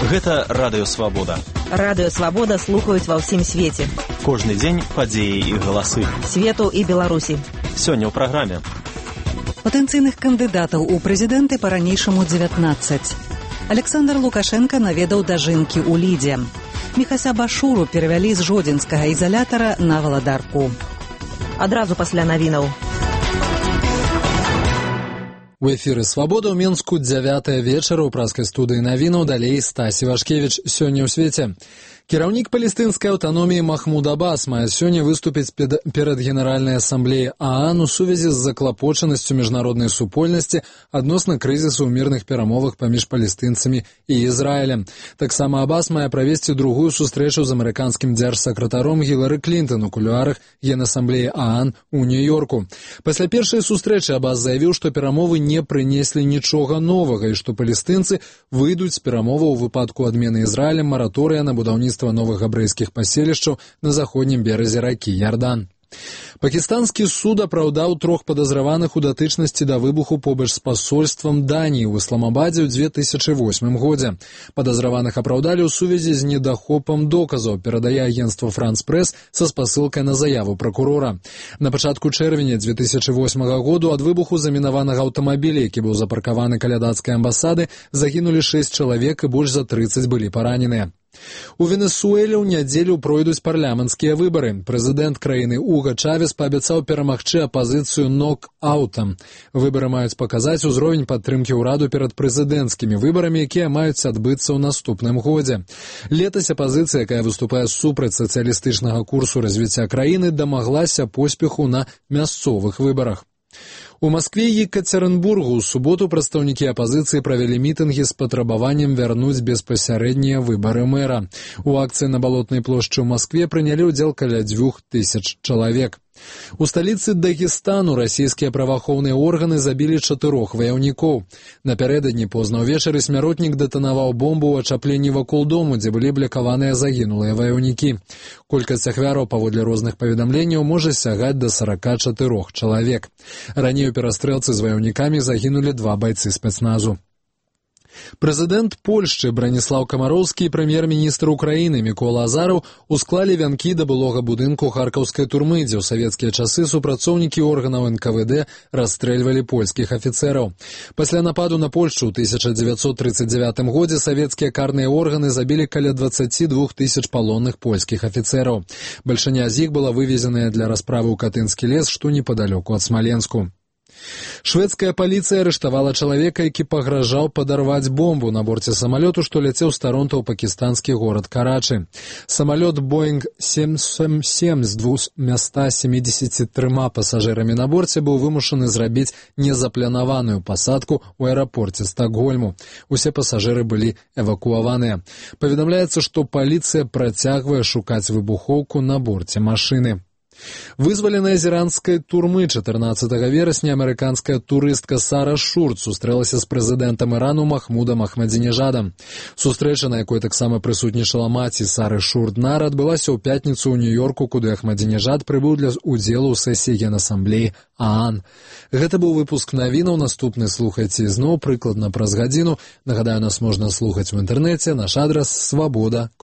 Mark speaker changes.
Speaker 1: Гэта Радыё Свабода.
Speaker 2: Радыё Свабода слухаюць ва ўсім свеце.
Speaker 1: Кожны дзень падзеі і галасы.
Speaker 2: Свету і Беларусі.
Speaker 1: Сёння ў праграме.
Speaker 3: Патэнцыйных кандыдатаў у прэзідэнты па-ранейшаму 19. Александр Лукашенко наведаў дажынкі ў Лідзе. Міхася Башуру перавялі з жодзінскага ізалятара на Валадарку.
Speaker 2: Адразу пасля навінаў.
Speaker 4: У эфіры «Свабода» ў Мінску 9 вечара ў праскай студыі навінаў, далей Стасі Вашкевіч. Сёння ў свеце. Кіраўнік палестынскай аўтаноміі Махмуд Аббас мае сёння выступіць перад Генеральнай асамблеяй ААН у сувязі з заклапочанасцю міжнароднай супольнасці адносна крызісу ў мірных перамовах паміж палестынцамі і Ізраілем. Таксама Аббас мае правесці другую сустрэчу з амерыканскім дзяржсакратаром Гілары Клінтон у кулуарах Генасамблеі ААН у Нью-Йорку. Пасля першай сустрэчы Аббас заявіў, што перамовы не прынеслі нічога новага і што палестынцы выйдуць з перамоваў у выпадку адмены Ізраілем мараторыя на будаўніцтва новых габрэйскіх паселішчаў на заходнім беразе ракі Ярдан. Пакістанскі суд апраўдаў 3 падазраваных у датычнасці да выбуху побач з пасольствам Даніі ў Ісламабадзе ў 2008 годзе. Падазраваных апраўдалі ў сувязі з недахопам доказаў, перадае агенцтва «Франс Прэс» са спасылкай на заяву пракурора. На пачатку чэрвеня 2008 году ад выбуху замінаванага аўтамабіля, які быў запаркаваны каля дацкай амбасады, загінулі 6 чалавек і больш за 30 былі параненыя. У Венесуэле ў нядзелю пройдуць парламенцкія выбары. Прэзідэнт краіны Уга Чавес паабяцаў перамагчы апазіцыю нок-аутам. Выбары маюць паказаць узровень падтрымкі ўраду перад прэзідэнцкімі выбарамі, якія маюць адбыцца ў наступным годзе. Летась апазіцыя, якая выступае супраць сацыялістычнага курсу развіцця краіны, дамаглася поспеху на мясцовых выбарах. У Маскве і Екатеринбургу ў суботу прадстаўнікі апазіцыі правялі мітынгі з патрабаваннем вярнуць беспасярэднія выбары мэра. У акцыі на Балотнай плошчы ў Маскве прынялі ўдзел каля 2000 чалавек. У сталіцы Дагестану расійскія праваахоўныя органы забілі 4 ваяўнікоў. Напярэдадні позна ўвечары смяротнік дэтанаваў бомбу ў ачапленні вакол дому, дзе былі блякаваныя загінулыя ваяўнікі. Колькасць ахвяраў паводле розных паведамленняў можа сягаць да 44 чалавек. Раней у перастрэлцы з ваяўнікамі загінулі 2 байцы спецназу. Прэзідэнт Польшчы Браніслаў Камароўскі і прэм'ер-міністр Украіны Мікола Азараў усклалі вянкі да былога будынку харкаўскай турмы, дзе ў савецкія часы супрацоўнікі органаў НКВД расстрэльвалі польскіх афіцэраў. Пасля нападу на Польшчу ў 1939 годзе савецкія карныя органы забілі каля 22 000 палонных польскіх афіцэраў. Бальшыня з іх была вывезеная для расправы ў Катынскі лес, што непадалёку ад Смаленску. Шведская паліцыя арыштавала чалавека, які пагражаў падарваць бомбу на борце самалёту, што ляцеў з Таронта ў пакістанскі горад Карачы. Самалёт Boeing 777 з 273 пасажырамі на борце быў вымушаны зрабіць незапланаваную пасадку ў аэрапорце Стакгольму. Усе пасажыры былі эвакуаваныя. Паведамляецца, што паліцыя працягвае шукаць выбухоўку на борце машыны. Вызваленая з іранскай турмы 14 верасня амерыканская турыстка Сара Шурт сустрэлася з прэзідэнтам Ірану Махмудам Ахмадзінежадам. Сустрэча, на якой таксама прысутнічала маці Сары Шурт-Нар, адбылася ў пятніцу ў Нью-Йорку, куды Ахмадзінежад прыбыў для удзелу ў сесіі Генасамблеі ААН. Гэта быў выпуск навінаў, наступны слухайце ізноў прыкладна праз гадзіну. Нагадаю, нас можна слухаць у інтэрнэце, наш адрас свабода.орг.